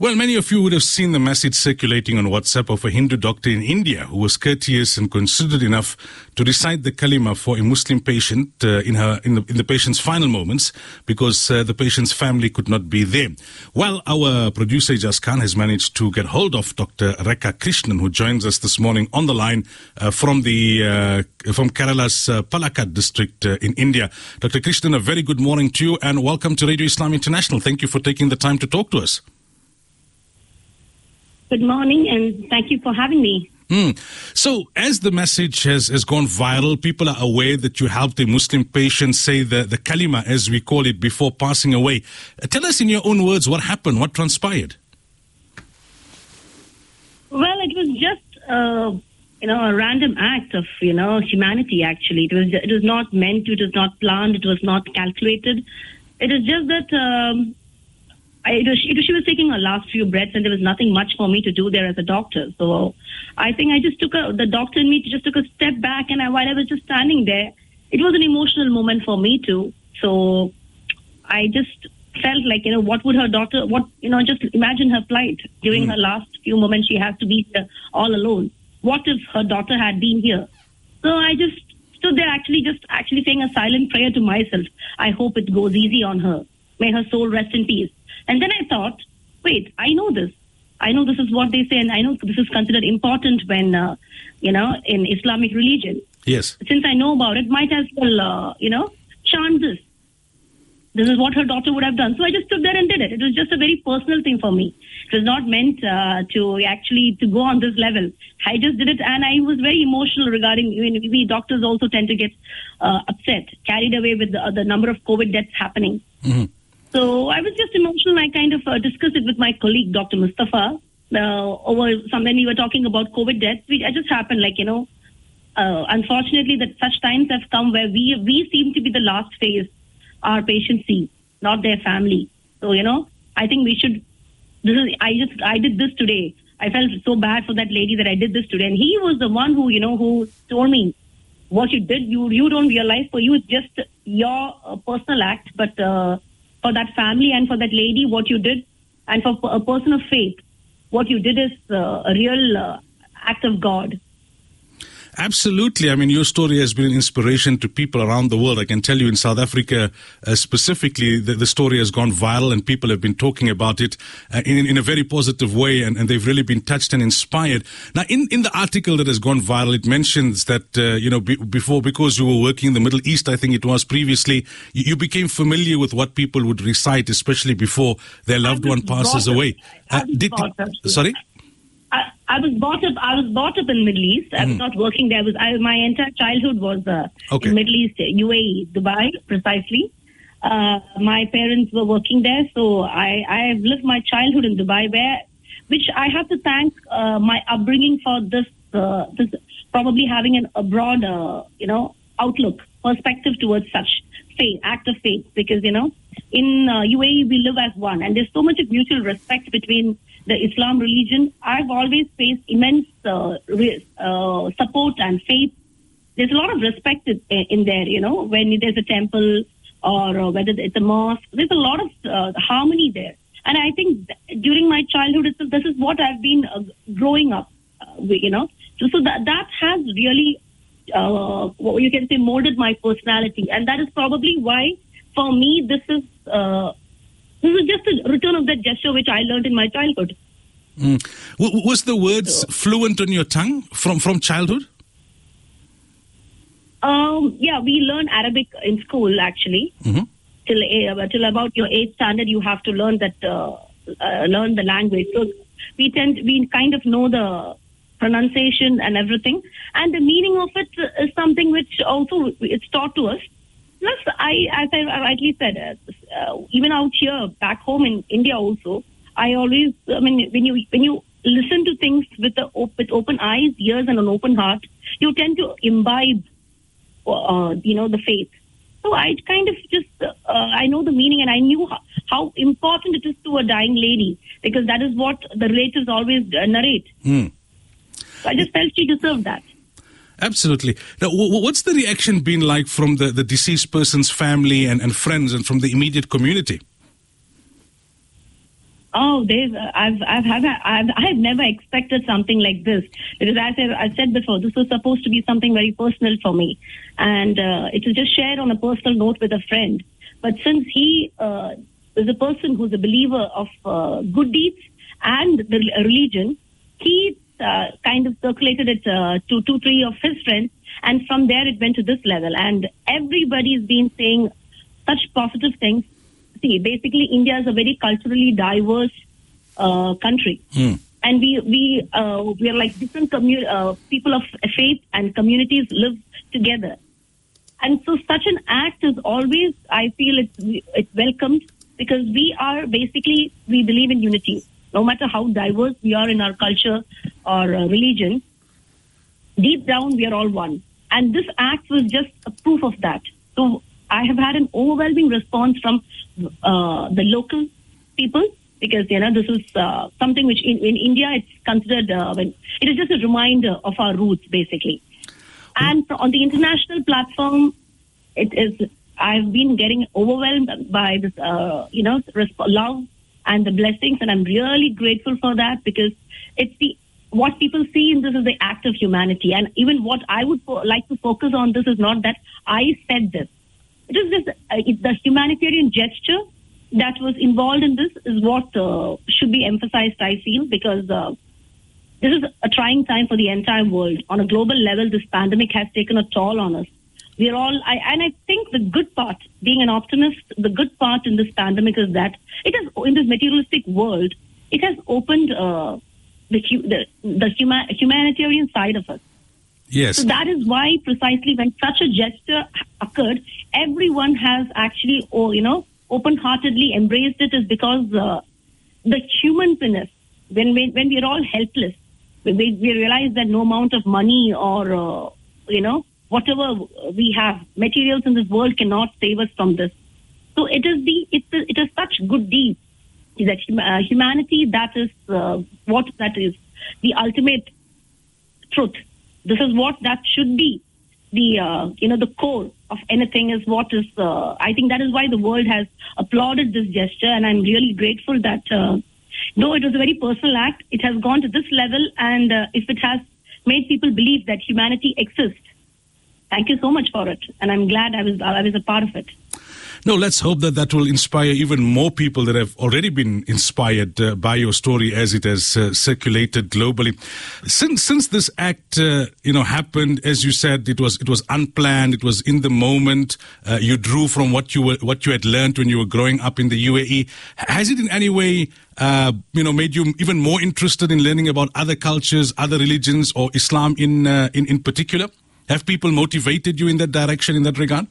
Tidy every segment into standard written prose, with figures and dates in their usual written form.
Well, many of you would have seen the message circulating on WhatsApp of a Hindu doctor in India who was courteous and considerate enough to recite the kalima for a Muslim patient in the patient's final moments because the patient's family could not be there. Well, our producer Ijaz Khan has managed to get hold of Dr. Rekha Krishnan, who joins us this morning on the line from Kerala's Palakkad district in India. Dr. Krishnan, a very good morning to you and welcome to Radio Islam International. Thank you for taking the time to talk to us. Good morning, and thank you for having me. So, as the message has gone viral, people are aware that you helped a Muslim patient say the kalima, as we call it, before passing away. Tell us in your own words what happened, what transpired. Well, it was just, a random act of, humanity, actually. It was not meant to, it was not planned, it was not calculated. It is just that... she was taking her last few breaths and there was nothing much for me to do there as a doctor. So I think the doctor and me just took a step back, and while I was just standing there, it was an emotional moment for me too. So I just felt like, what would her daughter, just imagine her plight during her last few moments. She has to be here all alone. What if her daughter had been here? So I just stood there actually saying a silent prayer to myself. I hope it goes easy on her. May her soul rest in peace. And then I thought, wait, I know this. I know this is what they say, and I know this is considered important when, in Islamic religion. Yes. Since I know about it, might as well, chant this. This is what her daughter would have done. So I just stood there and did it. It was just a very personal thing for me. It was not meant to go on this level. I just did it, and I was very emotional regarding, we doctors also tend to get upset, carried away with the number of COVID deaths happening. Mm-hmm. So I was just emotional. I kind of discussed it with my colleague, Dr. Mustafa, when we were talking about COVID deaths. It just happened, unfortunately, that such times have come where we seem to be the last phase our patients see, not their family. So, I think we should, I did this today. I felt so bad for that lady that I did this today. And he was the one who told me, what you did, you don't realize, for you it's just your personal act, but... for that family and for that lady, what you did, and for a person of faith, what you did is a real act of God. Absolutely. I mean, your story has been an inspiration to people around the world. I can tell you in South Africa specifically, the story has gone viral and people have been talking about it in a very positive way, and they've really been touched and inspired. Now, in the article that has gone viral, it mentions that, before, because you were working in the Middle East, I think it was previously, you became familiar with what people would recite, especially before their loved one passes away. Sorry? I was brought up in Middle East. I was not working there. My entire childhood was in Middle East, UAE, Dubai, precisely. My parents were working there, so I have lived my childhood in Dubai, which I have to thank my upbringing for this probably having a broad, outlook, perspective towards such act of faith, because in UAE we live as one, and there's so much of mutual respect between the Islam religion. I've always faced immense support and faith. There's a lot of respect in there, when there's a temple or whether it's a mosque. There's a lot of harmony there. And I think during my childhood, this is what I've been growing up, So that has really, you can say, molded my personality. And that is probably why, for me, this is just a return of that gesture which I learned in my childhood. Was the words fluent on your tongue from childhood? Yeah, we learn Arabic in school, actually. Mm-hmm. Till about your 8th standard, you have to learn learn the language. So we kind of know the pronunciation and everything. And the meaning of it is something which also it's taught to us. Plus, as I rightly said, even out here, back home in India also, I always, when you listen to things with open eyes, ears, and an open heart, you tend to imbibe, the faith. So I kind of just, I know the meaning, and I knew how important it is to a dying lady, because that is what the relatives always narrate. So I just felt she deserved that. Absolutely. Now, what's the reaction been like from the deceased person's family and friends and from the immediate community? Oh, I've never expected something like this, because as I said before, this was supposed to be something very personal for me, and it was just shared on a personal note with a friend. But since he is a person who's a believer of good deeds and the religion, he kind of circulated it to 2-3 of his friends, and from there it went to this level, and everybody's been saying such positive things. See, basically, India is a very culturally diverse country, and we are like different people of faith and communities live together, and so such an act is always, I feel, it's welcomed, because we believe in unity, no matter how diverse we are in our culture or religion. Deep down, we are all one, and this act was just a proof of that. So I have had an overwhelming response from the local people, because this is something which in India it's considered it is just a reminder of our roots, basically. And on the international platform, it is. I've been getting overwhelmed by this love and the blessings, and I'm really grateful for that, because it's what people see in this is the act of humanity. And even what I would like to focus on, this is not that I said this. It is just the humanitarian gesture that was involved in this is what should be emphasized, I feel, because this is a trying time for the entire world. On a global level, this pandemic has taken a toll on us. We are all, and I think the good part, being an optimist, the good part in this pandemic is that it has, in this materialistic world, it has opened the humanitarian side of us. Yes. So that is why precisely when such a gesture occurred, everyone has actually, open-heartedly embraced it, is because the humans in us, when we are all helpless, we realize that no amount of money or, whatever we have, materials in this world cannot save us from this. So it is such good deeds that humanity, that is what that is, the ultimate truth. This is what that should be. The core of anything is what is, I think that is why the world has applauded this gesture, and I'm really grateful that, though it was a very personal act, it has gone to this level, and if it has made people believe that humanity exists, thank you so much for it, and I'm glad I was a part of it. No, let's hope that will inspire even more people that have already been inspired by your story as it has circulated globally. Since this act, happened, as you said, it was unplanned. It was in the moment. You drew from what you had learned when you were growing up in the UAE. Has it in any way, made you even more interested in learning about other cultures, other religions, or Islam in particular? Have people motivated you in that direction, in that regard?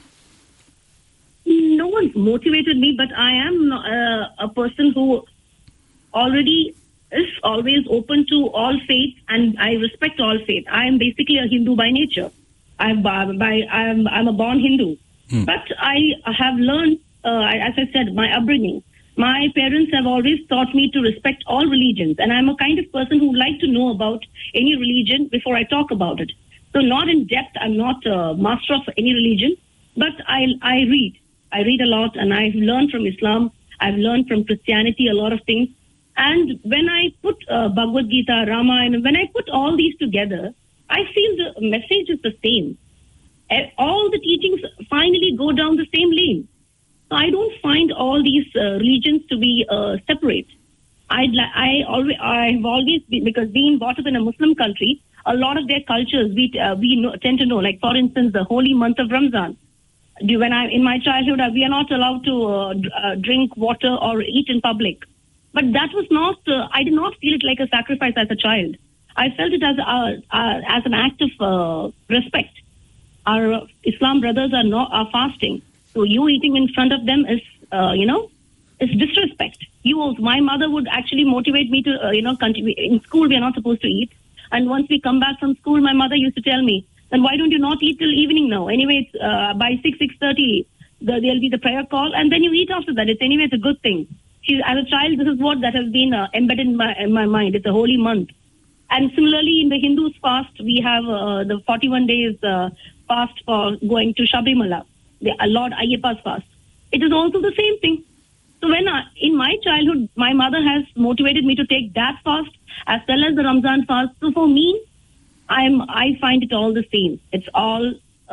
No one motivated me, but I am a person who already is always open to all faiths, and I respect all faiths. I am basically a Hindu by nature. I'm a born Hindu. But I have learned, as I said, my upbringing. My parents have always taught me to respect all religions, and I'm a kind of person who would like to know about any religion before I talk about it. So not in depth, I'm not a master of any religion, but I read. I read a lot, and I've learned from Islam. I've learned from Christianity a lot of things. And when I put Bhagavad Gita, Ramayana, when I put all these together, I feel the message is the same. All the teachings finally go down the same lane. So I don't find all these religions to be separate. I've always been, because being brought up in a Muslim country, a lot of their cultures we tend to know. Like, for instance, the holy month of Ramzan. In my childhood, we are not allowed to drink water or eat in public. But that was not, I did not feel it like a sacrifice as a child. I felt it as an act of respect. Our Islam brothers are fasting. So you eating in front of them is, is disrespect. My mother would actually motivate me to, continue. In school, we are not supposed to eat. And once we come back from school, my mother used to tell me, then why don't you not eat till evening now? Anyway, it's, by 6:30, there'll be the prayer call, and then you eat after that. It's a good thing. As a child, this is what that has been embedded in my mind. It's a holy month. And similarly, in the Hindus fast, we have the 41 days fast for going to Sabrimala, the Lord Ayyappa's fast. It is also the same thing. So in my childhood, my mother has motivated me to take that fast as well as the Ramzan fast. So for me, I find it all the same. It's all,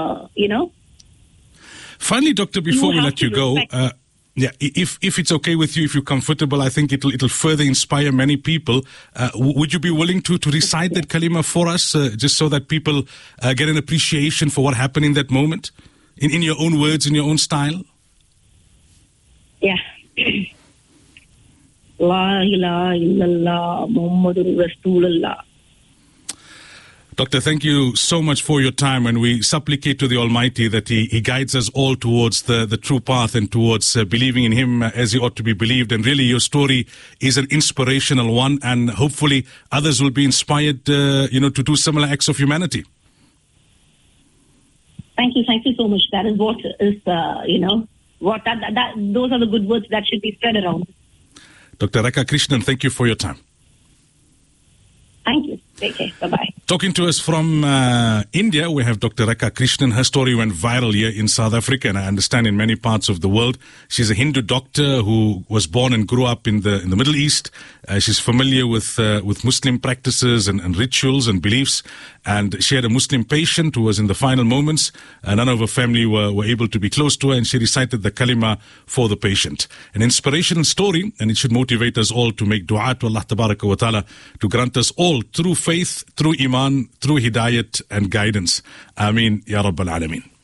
Finally, Doctor, before we let you go, Yeah, if it's okay with you, if you're comfortable, I think it'll further inspire many people. Would you be willing to recite that kalima for us, just so that people get an appreciation for what happened in that moment, in your own words, in your own style? Yeah. La ilaha illallah Muhammadur Rasulullah. Doctor, thank you so much for your time, and we supplicate to the Almighty that He guides us all towards the true path and towards believing in Him as He ought to be believed. And really, your story is an inspirational one, and hopefully others will be inspired, to do similar acts of humanity. Thank you so much. That is what is, those are the good words that should be spread around. Dr. Rekha Krishnan, thank you for your time. Thank you. Take care. Bye-bye. Talking to us from India, we have Dr. Rekha Krishnan. Her story went viral here in South Africa, and I understand in many parts of the world. She's a Hindu doctor who was born and grew up in the Middle East. She's familiar with Muslim practices and rituals and beliefs. And she had a Muslim patient who was in the final moments. None of her family were able to be close to her, and she recited the kalima for the patient. An inspirational story, and it should motivate us all to make dua to Allah Tabaraka wa Ta'ala to grant us all through faith, through iman, through hidayat and guidance. Ameen, Ya Rabbal Alameen.